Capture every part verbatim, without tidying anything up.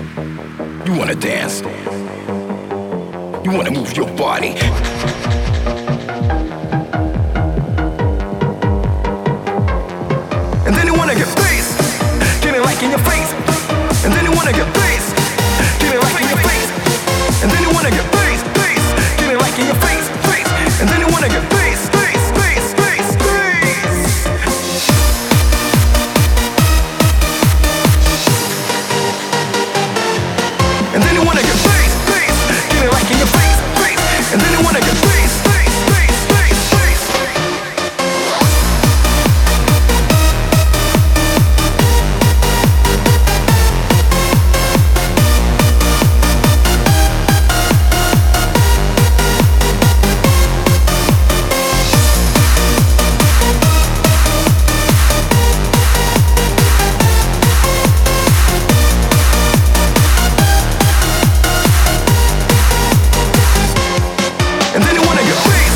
You wanna dance? You wanna move your body? And then you wanna get bass, get it like in your face. And then you wanna get bass, get it like in your face. And then you wanna get bass, bass, get it like in your face, face. And then you wanna get bass, bass, bass, bass, bass. And then you wanna get bass, bass, get it like in your face, face. And then you wanna get bass, bass, bass, bass, bass. And then you wanna get bass.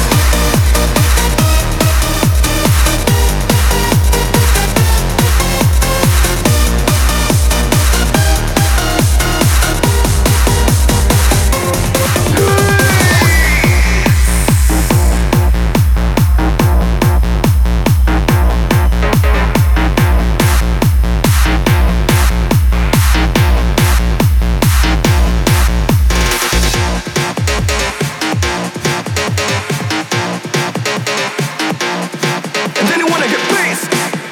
And then you wanna get bass.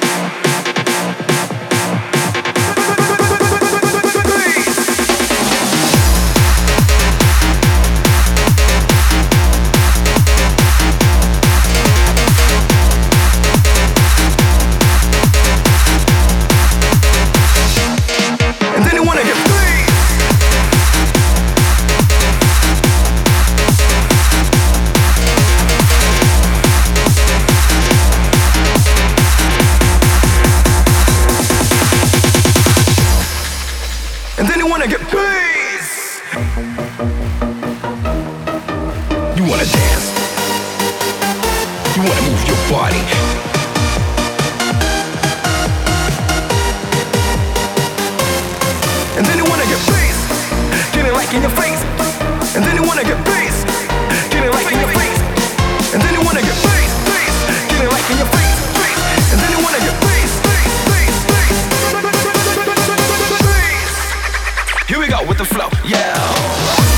And then you wanna get bass. And then you wanna get bass. You wanna dance. You wanna move your body. And then you wanna get bass, get it like in your face. And then you wanna get bass, get it like in your face. And then you wanna get bass, bass, get it like in your face, face. And then you wanna get bass, bass, bass, bass, bass. Here we go with the flow, yeah.